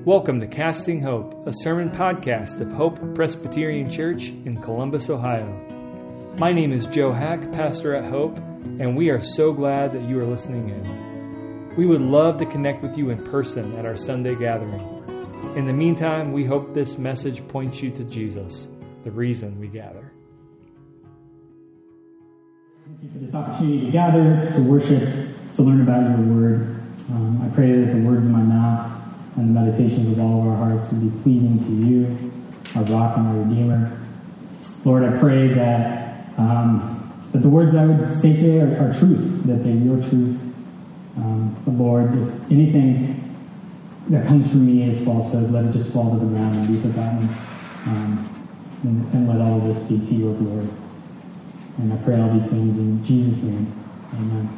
Welcome to Casting Hope, a sermon podcast of Hope Presbyterian Church in Columbus, Ohio. My name is Joe Hack, pastor at Hope, and we are so glad that you are listening in. We would love to connect with you in person at our Sunday gathering. In the meantime, we hope this message points you to Jesus, the reason we gather. Thank you for this opportunity to gather, to worship, to learn about your word. I pray that the words of my mouth and the meditations of all of our hearts would be pleasing to you, our rock and our redeemer. Lord, I pray that the words I would say today are truth, that they're your truth. But Lord, if anything that comes from me is falsehood, let it just fall to the ground and be forgotten. And let all of this be to your glory. And I pray all these things in Jesus' name. Amen.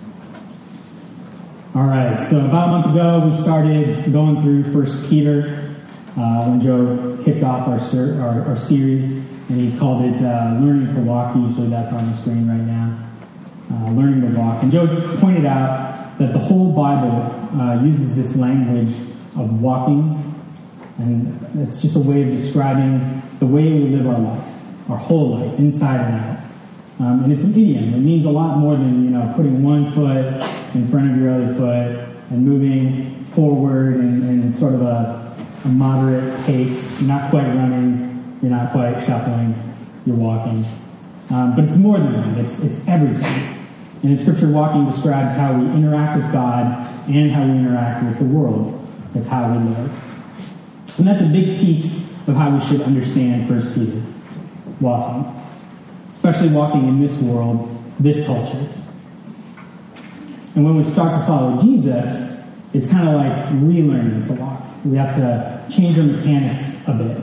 All right, so about a month ago, we started going through 1 Peter when Joe kicked off our series, and he's called it Learning to Walk. Usually that's on the screen right now, Learning to Walk. And Joe pointed out that the whole Bible uses this language of walking, and it's just a way of describing the way we live our life, our whole life, inside and out. And it's an idiom. It means a lot more than, putting one foot in front of your other foot and moving forward in sort of a moderate pace. You're not quite running. You're not quite shuffling. You're walking. But it's more than that. It's everything. And in Scripture, walking describes how we interact with God and how we interact with the world. That's how we live. And that's a big piece of how we should understand 1 Peter. Walking. Especially walking in this world, this culture. And when we start to follow Jesus, it's kind of like relearning to walk. We have to change our mechanics a bit.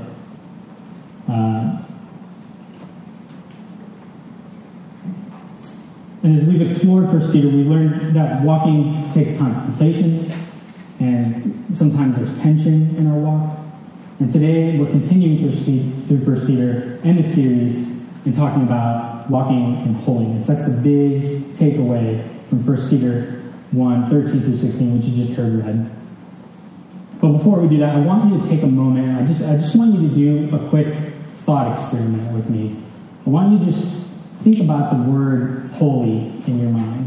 And as we've explored 1 Peter, we learned that walking takes contemplation, and sometimes there's tension in our walk. And today we're continuing through 1 Peter and the series and talking about walking in holiness. That's the big takeaway from 1 Peter 1, 13 through 16, which you just heard read. But before we do that, I want you to take a moment. I just want you to do a quick thought experiment with me. I want you to just think about the word holy in your mind.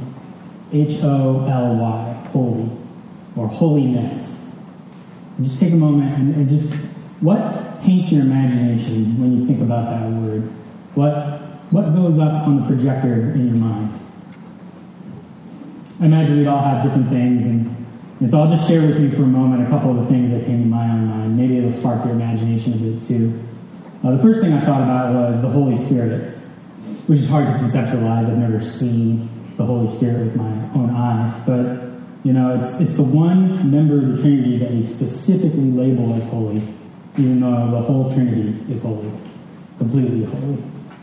Holy, holy, or holiness. And just take a moment and just, what paints your imagination when you think about that word? What goes up on the projector in your mind? I imagine we'd all have different things, and so I'll just share with you for a moment a couple of the things that came to my own mind. Maybe it'll spark your imagination a bit too. The first thing I thought about was the Holy Spirit, which is hard to conceptualize. I've never seen the Holy Spirit with my own eyes, but it's the one member of the Trinity that we specifically label as holy, even though the whole Trinity is holy, completely holy.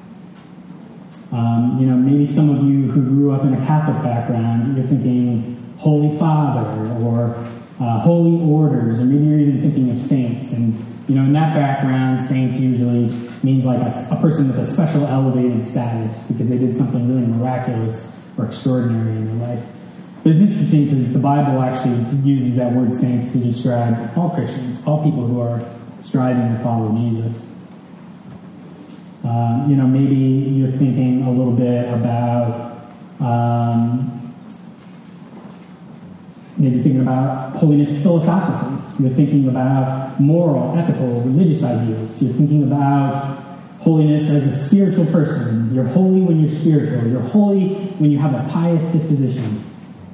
Maybe some of you who grew up in a Catholic background, you're thinking Holy Father or Holy Orders, or maybe you're even thinking of saints. And, in that background, saints usually means like a person with a special elevated status because they did something really miraculous or extraordinary in their life. But it's interesting because the Bible actually uses that word saints to describe all Christians, all people who are striving to follow Jesus. Maybe you're thinking a little bit about, maybe thinking about holiness philosophically. You're thinking about moral, ethical, religious ideals. You're thinking about holiness as a spiritual person. You're holy when you're spiritual. You're holy when you have a pious disposition.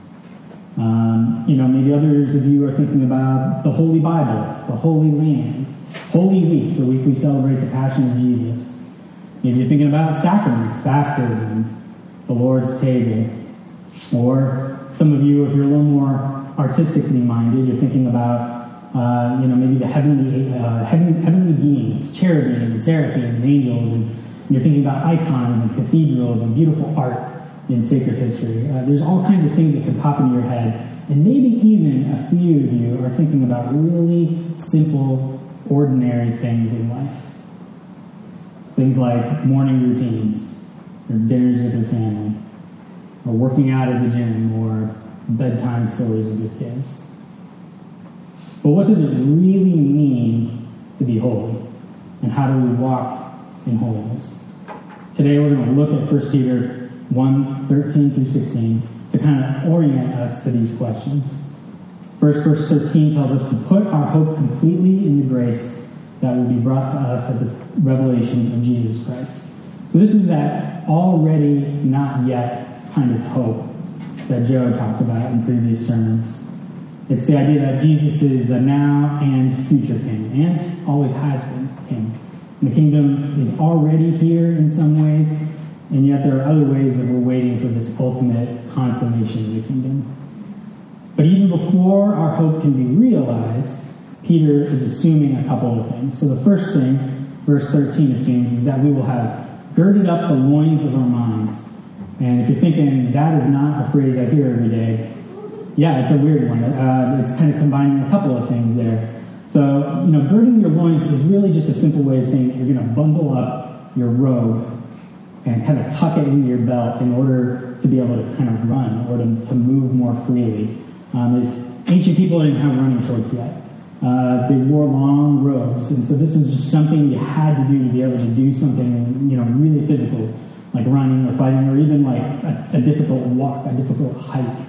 Maybe others of you are thinking about the Holy Bible, the Holy Land, Holy Week, the week we celebrate the Passion of Jesus. Maybe you're thinking about sacraments, baptism, the Lord's table. Or some of you, if you're a little more artistically minded, you're thinking about, maybe the heavenly beings, cherubim and seraphim and angels, and you're thinking about icons and cathedrals and beautiful art in sacred history. There's all kinds of things that can pop into your head. And maybe even a few of you are thinking about really simple, ordinary things in life. Things like morning routines, or dinners with your family, or working out at the gym, or bedtime stories with your kids. But But what does it really mean to be holy? And how do we walk in holiness? Today we're going to look at 1 Peter 1:13 through 16 to kind of orient us to these questions. First, verse 13 tells us to put our hope completely in the grace that will be brought to us at the revelation of Jesus Christ. So this is that already, not yet kind of hope that Joe talked about in previous sermons. It's the idea that Jesus is the now and future King, and always has been King. The kingdom is already here in some ways, and yet there are other ways that we're waiting for this ultimate consummation of the kingdom. But even before our hope can be realized, Peter is assuming a couple of things. So the first thing, verse 13 assumes, is that we will have girded up the loins of our minds. And if you're thinking, that is not a phrase I hear every day, yeah, it's a weird one. It's kind of combining a couple of things there. So, girding your loins is really just a simple way of saying that you're going to bundle up your robe and kind of tuck it into your belt in order to be able to kind of run or to move more freely. Ancient people didn't have running shorts yet. They wore long robes, and so this was just something you had to do to be able to do something, really physical, like running or fighting, or even like a difficult walk, a difficult hike.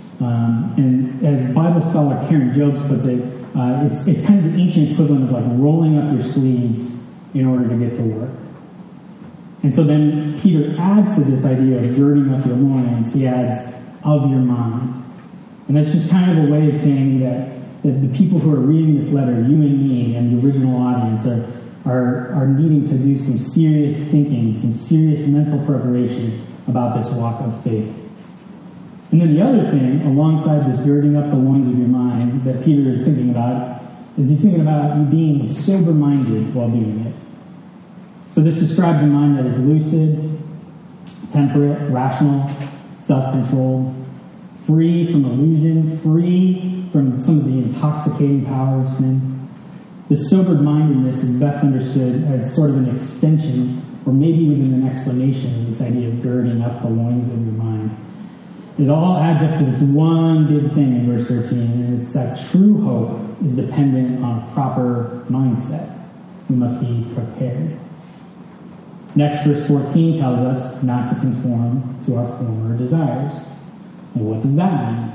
And as Bible scholar Karen Jobes puts it, it's kind of the ancient equivalent of like rolling up your sleeves in order to get to work. And so then Peter adds to this idea of girding up your loins, he adds, of your mind. And that's just kind of a way of saying that the people who are reading this letter, you and me and the original audience, are needing to do some serious thinking, some serious mental preparation about this walk of faith. And then the other thing, alongside this girding up the loins of your mind, that Peter is thinking about, is he's thinking about you being sober-minded while doing it. So this describes a mind that is lucid, temperate, rational, self-controlled, free from illusion, free from some of the intoxicating power of sin. This sober-mindedness is best understood as sort of an extension, or maybe even an explanation of this idea of girding up the loins of your mind. It all adds up to this one big thing in verse 13, and it's that true hope is dependent on a proper mindset. We must be prepared. Next, verse 14 tells us not to conform to our former desires. And what does that mean?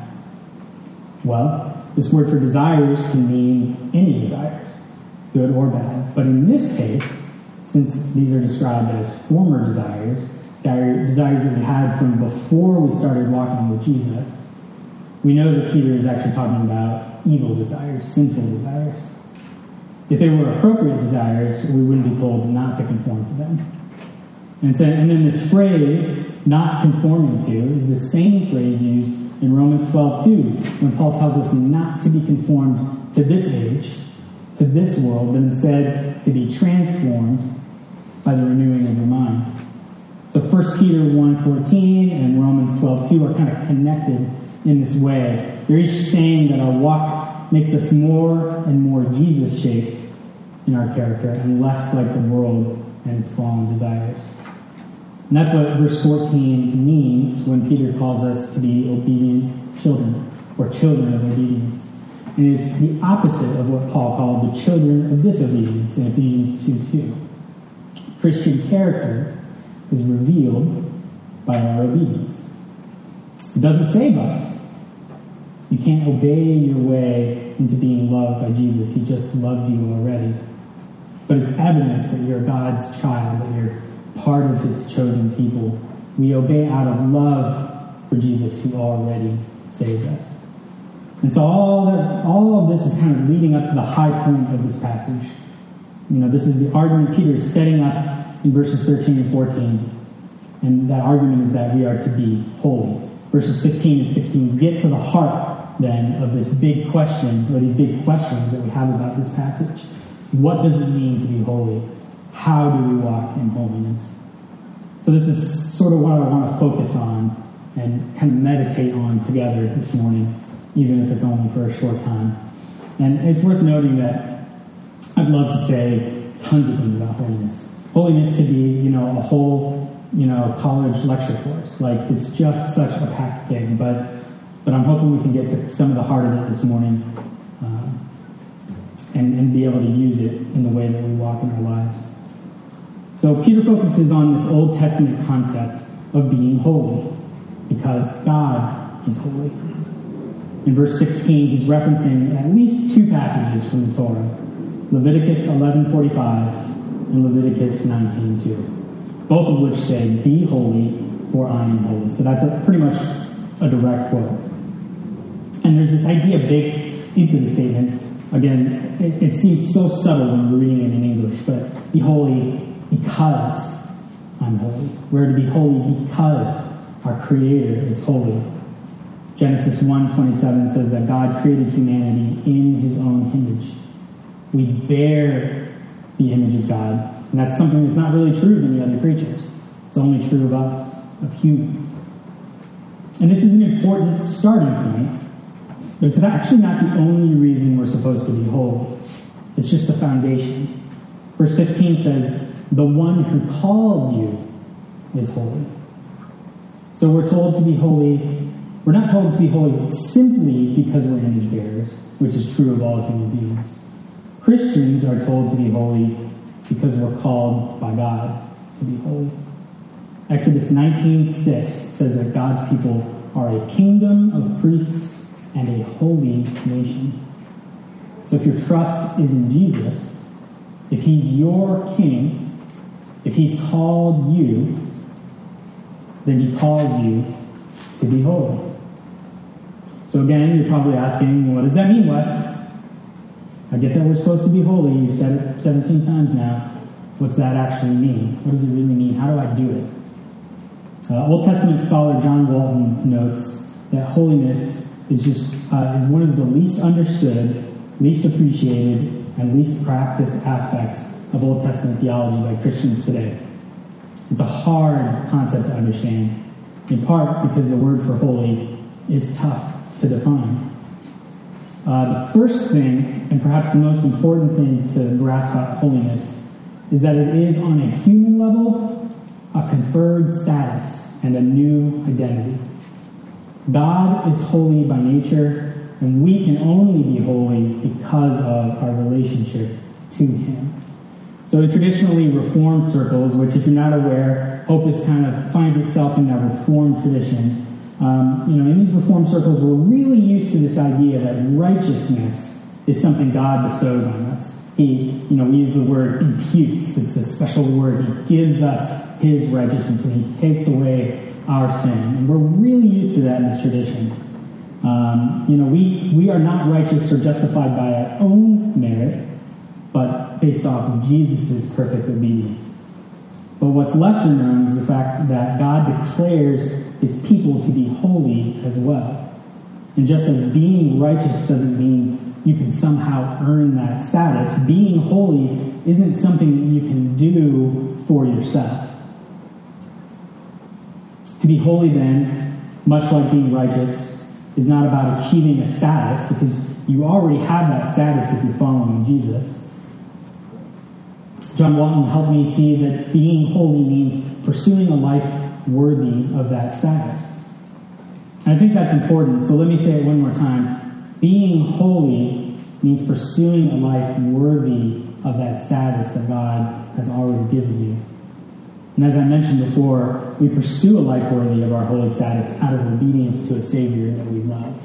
Well, this word for desires can mean any desires, good or bad. But in this case, since these are described as former desires that we had from before we started walking with Jesus, we know that Peter is actually talking about evil desires, sinful desires. If they were appropriate desires, we wouldn't be told not to conform to them. And then this phrase, not conforming to, is the same phrase used in Romans 12:2, when Paul tells us not to be conformed to this age, to this world, but instead to be transformed by the renewing of your minds. So 1 Peter 1:14 and Romans 12:2 are kind of connected in this way. They're each saying that our walk makes us more and more Jesus-shaped in our character and less like the world and its fallen desires. And that's what verse 14 means when Peter calls us to be obedient children, or children of obedience. And it's the opposite of what Paul called the children of disobedience in Ephesians 2:2. Christian character is revealed by our obedience. It doesn't save us. You can't obey your way into being loved by Jesus. He just loves you already. But it's evidence that you're God's child, that you're part of his chosen people. We obey out of love for Jesus, who already saved us. And so all of this is kind of leading up to the high point of this passage. This is the argument Peter is setting up in verses 13 and 14. And that argument is that we are to be holy. Verses 15 and 16 get to the heart, then, of this big question, or these big questions that we have about this passage. What does it mean to be holy? How do we walk in holiness? So this is sort of what I want to focus on and kind of meditate on together this morning, even if it's only for a short time. And it's worth noting that I'd love to say tons of things about holiness. Holiness could be, a whole, college lecture course. Like, it's just such a packed thing. But I'm hoping we can get to some of the heart of it this morning. and be able to use it in the way that we walk in our lives. So Peter focuses on this Old Testament concept of being holy, because God is holy. In verse 16, he's referencing at least two passages from the Torah, Leviticus 11:45 and Leviticus 19:2, both of which say, "Be holy, for I am holy." So that's pretty much a direct quote. And there's this idea baked into the statement. Again, it seems so subtle when we're reading it in English, but be holy because I'm holy. We're to be holy because our Creator is holy. Genesis 1:27 says that God created humanity in his own image. We bear the image of God, and that's something that's not really true of any other creatures. It's only true of us, of humans. And this is an important starting point, but it's actually not the only reason we're supposed to be holy. It's just the foundation. Verse 15 says, "The one who called you is holy." So we're told to be holy. We're not told to be holy simply because we're image bearers, which is true of all human beings. Christians are told to be holy because we're called by God to be holy. Exodus 19:6 says that God's people are a kingdom of priests and a holy nation. So if your trust is in Jesus, if he's your king, if he's called you, then he calls you to be holy. So again, you're probably asking, what does that mean, Wes? I get that we're supposed to be holy. You've said it 17 times now. What's that actually mean? What does it really mean? How do I do it? Old Testament scholar John Walton notes that holiness is one of the least understood, least appreciated, and least practiced aspects of Old Testament theology by Christians today. It's a hard concept to understand, in part because the word for holy is tough to define. The first thing, and perhaps the most important thing to grasp about holiness, is that it is, on a human level, a conferred status and a new identity. God is holy by nature, and we can only be holy because of our relationship to him. So in traditionally Reformed circles, which if you're not aware, Opus kind of finds itself in that Reformed tradition. In these Reformed circles, we're really used to this idea that righteousness is something God bestows on us. We use the word imputes. It's a special word. He gives us his righteousness, and he takes away our sin. And we're really used to that in this tradition. We are not righteous or justified by our own merit, but based off of Jesus' perfect obedience. But what's lesser known is the fact that God declares his people to be holy as well. And just as being righteous doesn't mean you can somehow earn that status, being holy isn't something that you can do for yourself. To be holy, then, much like being righteous, is not about achieving a status, because you already have that status if you're following Jesus. John Walton helped me see that being holy means pursuing a life worthy of that status. And I think that's important, so let me say it one more time. Being holy means pursuing a life worthy of that status that God has already given you. And as I mentioned before, we pursue a life worthy of our holy status out of obedience to a Savior that we love,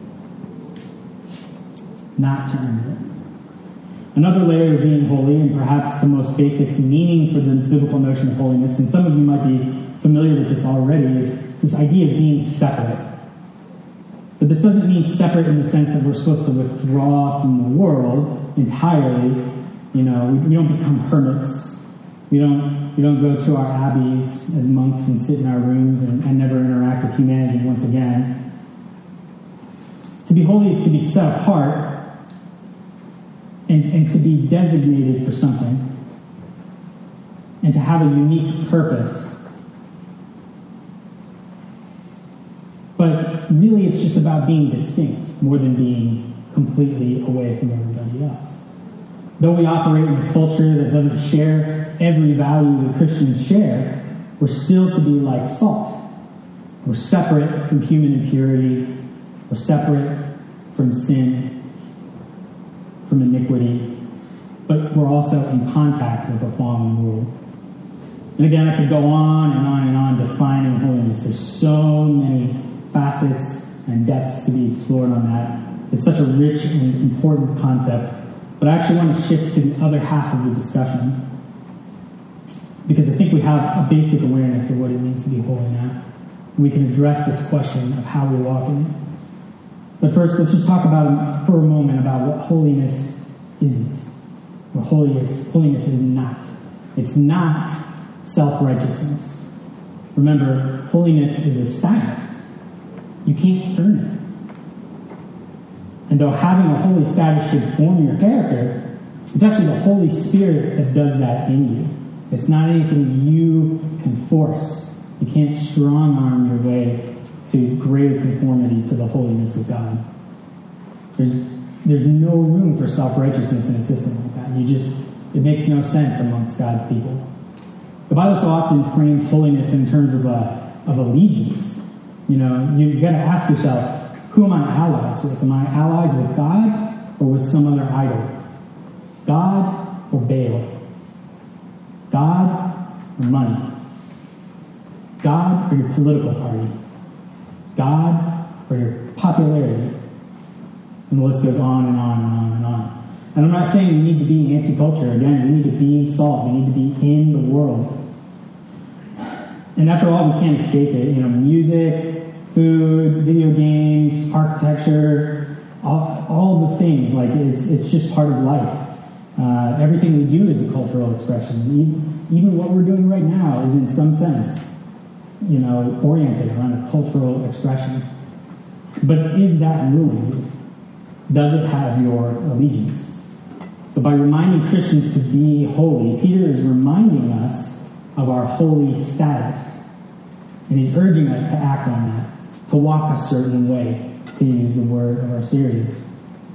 not to earn it. Another layer of being holy, and perhaps the most basic meaning for the biblical notion of holiness, and some of you might be familiar with this already, is this idea of being separate. But this doesn't mean separate in the sense that we're supposed to withdraw from the world entirely. We don't become hermits. We don't go to our abbeys as monks and sit in our rooms and never interact with humanity once again. To be holy is to be set apart and to be designated for something, and to have a unique purpose. But really, it's just about being distinct more than being completely away from everybody else. Though we operate in a culture that doesn't share every value that Christians share, we're still to be like salt. We're separate from human impurity. We're separate from sin, from iniquity. but we're also in contact with a fallen world. And again, I could go on and on and on defining holiness. There's so many facets and depths to be explored on that. It's such a rich and important concept. But I actually want to shift to the other half of the discussion, because I think we have a basic awareness of what it means to be holy now. We can address this question of how we walk in it. But first, let's just talk about, for a moment, about what holiness isn't. What holiness is not. It's not self-righteousness. Remember, holiness is a status. You can't earn it. And though having a holy status should form your character, it's actually the Holy Spirit that does that in you. It's not anything you can force. You can't strong-arm your way to greater conformity to the holiness of God. There's no room for self-righteousness in a system like that. It makes no sense amongst God's people. The Bible so often frames holiness in terms of allegiance. You got to ask yourself, who am I allies with? Am I allies with God or with some other idol? God or Baal? God or money? God or your political party? God or your popularity? And the list goes on and on and on and on. And I'm not saying we need to be anti-culture. Again, we need to be salt. We need to be in the world. And after all, we can't escape it. Music, food, video games, architecture, all the things. Like it's just part of life. Everything we do is a cultural expression. Even what we're doing right now is in some sense, oriented around a cultural expression. But is that ruling you? Does it have your allegiance? So by reminding Christians to be holy, Peter is reminding us of our holy status. And he's urging us to act on that, to walk a certain way, to use the word of our series.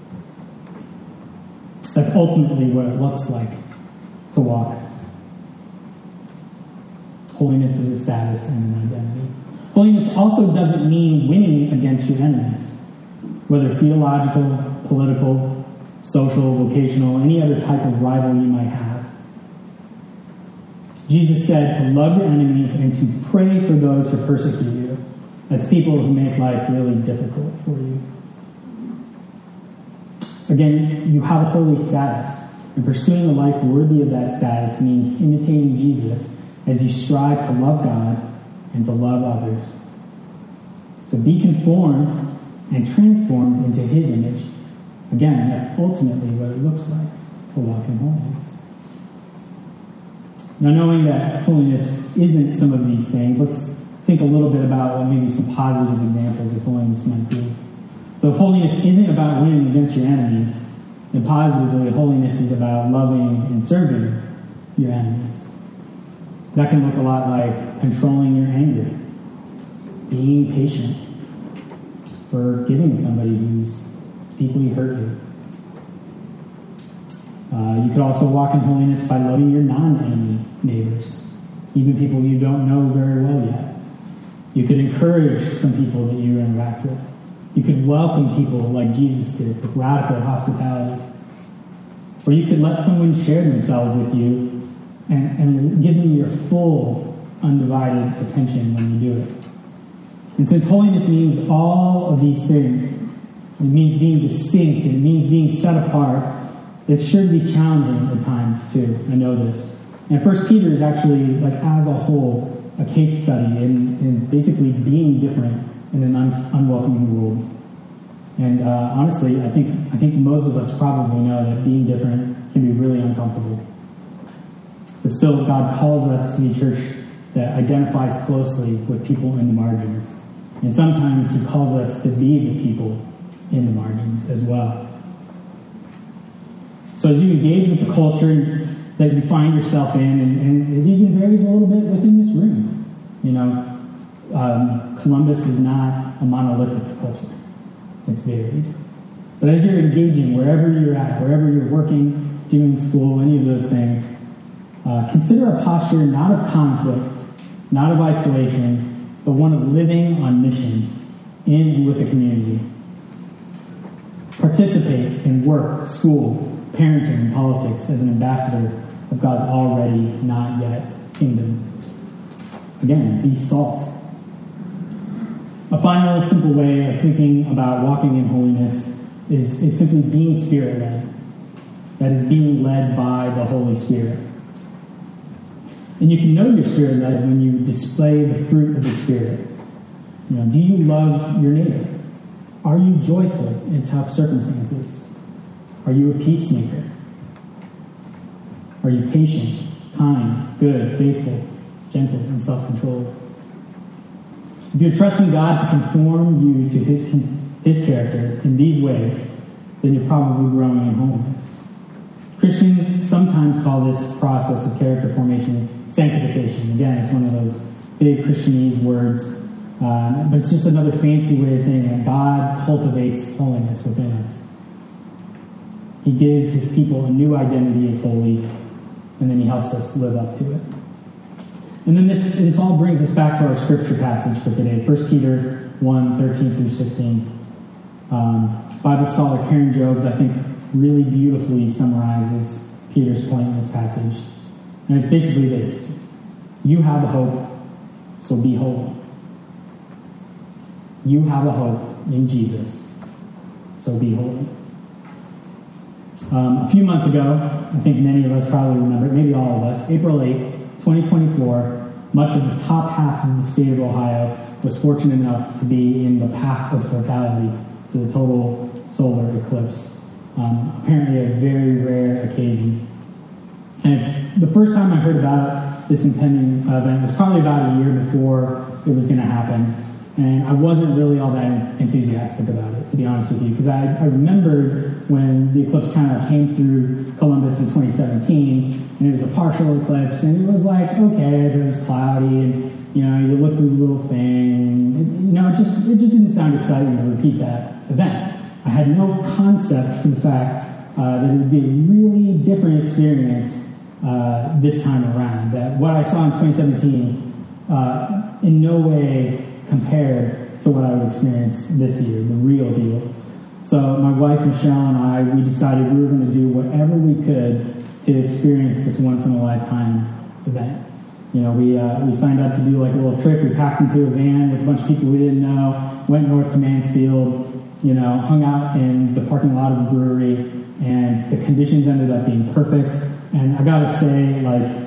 That's ultimately what it looks like to walk. Holiness is a status and an identity. Holiness also doesn't mean winning against your enemies, whether theological, political, social, vocational, any other type of rival you might have. Jesus said to love your enemies and to pray for those who persecute you. That's people who make life really difficult for you. Again, you have a holy status, and pursuing a life worthy of that status means imitating Jesus as you strive to love God and to love others. So be conformed and transformed into His image. Again, that's ultimately what it looks like to walk in holiness. Now, knowing that holiness isn't some of these things, let's think a little bit about what maybe some positive examples of holiness might be. So if holiness isn't about winning against your enemies, then positively, holiness is about loving and serving your enemies. That can look a lot like controlling your anger, being patient, forgiving somebody who's deeply hurt you. You could also walk in holiness by loving your non-enemy neighbors, even people you don't know very well yet. You could encourage some people that you interact with. You could welcome people like Jesus did with radical hospitality. Or you could let someone share themselves with you and give them your full, undivided attention when you do it. And since holiness means all of these things, it means being distinct, and it means being set apart, it should be challenging at times too. I know this. And 1 Peter is actually, as a whole, a case study in basically being different in an unwelcoming world. And honestly, I think most of us probably know that being different can be really uncomfortable. But still, God calls us to be a church that identifies closely with people in the margins. And sometimes He calls us to be the people in the margins as well. So as you engage with the culture that you find yourself in, and it even varies a little bit within this room. Columbus is not a monolithic culture. It's varied. But as you're engaging, wherever you're at, wherever you're working, doing school, any of those things, consider a posture not of conflict, not of isolation, but one of living on mission in and with a community. Participate in work, school, parenting and politics as an ambassador of God's already not yet kingdom. Again, be salt. A final simple way of thinking about walking in holiness is simply being Spirit-led. That is, being led by the Holy Spirit. And you can know you're Spirit-led when you display the fruit of the Spirit. Do you love your neighbor? Are you joyful in tough circumstances? Are you a peacemaker? Are you patient, kind, good, faithful, gentle, and self-controlled? If you're trusting God to conform you to His character in these ways, then you're probably growing in holiness. Christians sometimes call this process of character formation sanctification. Again, it's one of those big Christianese words, but it's just another fancy way of saying that God cultivates holiness within us. He gives His people a new identity as holy, and then He helps us live up to it. And then this all brings us back to our scripture passage for today, 1 Peter 1, 13 through 16. Bible scholar Karen Jobes, I think, really beautifully summarizes Peter's point in this passage. And it's basically this: you have a hope, so be holy. You have a hope in Jesus, so be holy. A few months ago, I think many of us probably remember, maybe all of us, April 8th, 2024, much of the top half of the state of Ohio was fortunate enough to be in the path of totality to the total solar eclipse. Apparently a very rare occasion. And the first time I heard about this impending event was probably about a year before it was going to happen. And I wasn't really all that enthusiastic about it, to be honest with you, because I remembered when the eclipse kind of came through Columbus in 2017, and it was a partial eclipse, and it was like, okay, it was cloudy, and you look through the little thing, and it just didn't sound exciting to repeat that event. I had no concept for the fact that it would be a really different experience this time around. That what I saw in 2017 in no way compared to what I would experience this year, the real deal. So my wife Michelle and I, we decided we were going to do whatever we could to experience this once-in-a-lifetime event. We signed up to do like a little trip. We packed into a van with a bunch of people we didn't know, went north to Mansfield, hung out in the parking lot of the brewery, and the conditions ended up being perfect. And I gotta say,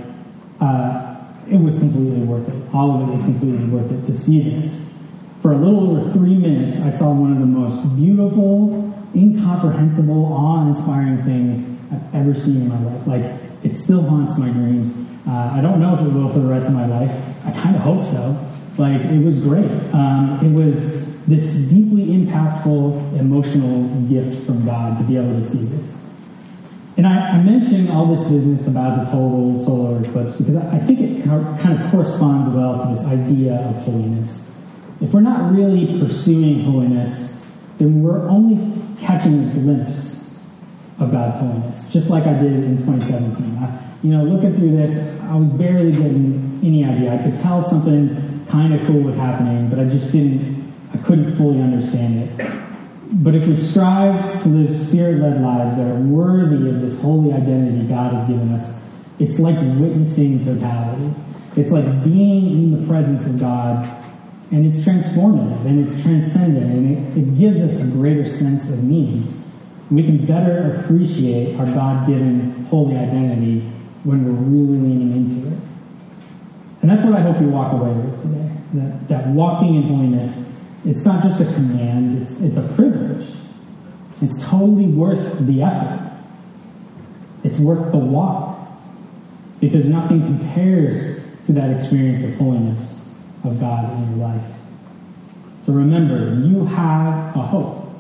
it was completely worth it. All of it was completely worth it to see this. For a little over 3 minutes, I saw one of the most beautiful, incomprehensible, awe-inspiring things I've ever seen in my life. It still haunts my dreams. I don't know if it will for the rest of my life. I kind of hope so. It was great. It was this deeply impactful, emotional gift from God to be able to see this. And I mentioned all this business about the total solar eclipse because I think it kind of corresponds well to this idea of holiness. If we're not really pursuing holiness, then we're only catching a glimpse of God's holiness, just like I did in 2017. Looking through this, I was barely getting any idea. I could tell something kind of cool was happening, but I couldn't fully understand it. But if we strive to live Spirit-led lives that are worthy of this holy identity God has given us, it's like witnessing totality. It's like being in the presence of God, and it's transformative, and it's transcendent, and it gives us a greater sense of meaning. We can better appreciate our God-given holy identity when we're really leaning into it. And that's what I hope you walk away with today, that walking in holiness, it's not just a command, it's a privilege. It's totally worth the effort. It's worth the walk. Because nothing compares to that experience of holiness of God in your life. So remember, you have a hope.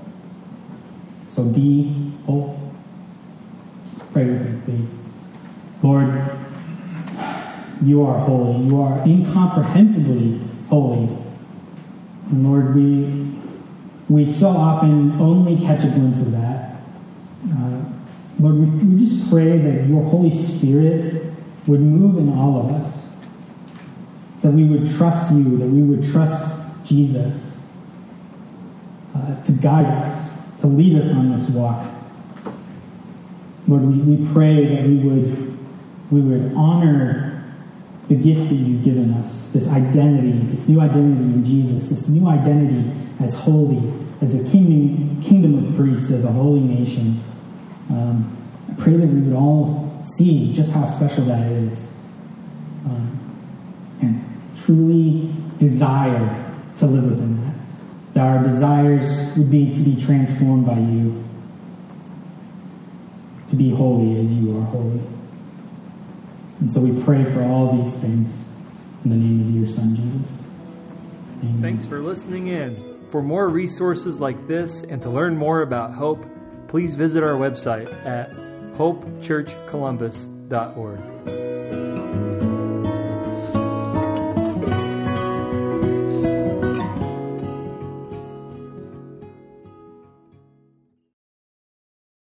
So be hopeful. Pray with me, please. Lord, you are holy. You are incomprehensibly holy. And Lord, we so often only catch a glimpse of that. Lord, we just pray that your Holy Spirit would move in all of us. That we would trust you, that we would trust Jesus to guide us, to lead us on this walk. Lord, we pray that we would honor the gift that you've given us, this identity, this new identity in Jesus, this new identity as holy, as a kingdom of priests, as a holy nation. I pray that we would all see just how special that is, and truly desire to live within that. That our desires would be to be transformed by you, to be holy as you are holy. And so we pray for all these things in the name of your Son, Jesus. Amen. Thanks for listening in. For more resources like this and to learn more about Hope, please visit our website at hopechurchcolumbus.org.